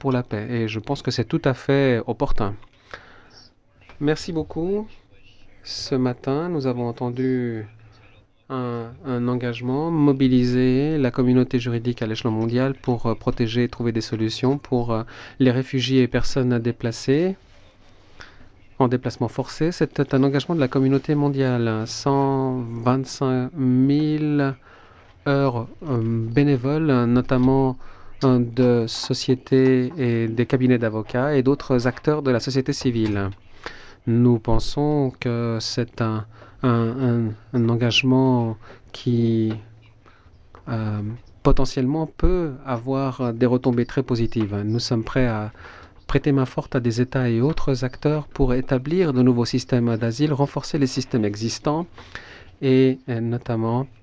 pour la paix. Et je pense que c'est tout à fait opportun. Merci beaucoup. Ce matin, nous avons entendu un engagement, mobiliser la communauté juridique à l'échelon mondial pour protéger et trouver des solutions pour les réfugiés et personnes déplacées en déplacement forcé. C'était un engagement de la communauté mondiale. 125 000 heures bénévoles, notamment de sociétés et des cabinets d'avocats et d'autres acteurs de la société civile. Nous pensons que c'est un engagement qui euh, potentiellement peut avoir des retombées très positives. Nous sommes prêts à prêter main forte à des États et autres acteurs pour établir de nouveaux systèmes d'asile, renforcer les systèmes existants et notamment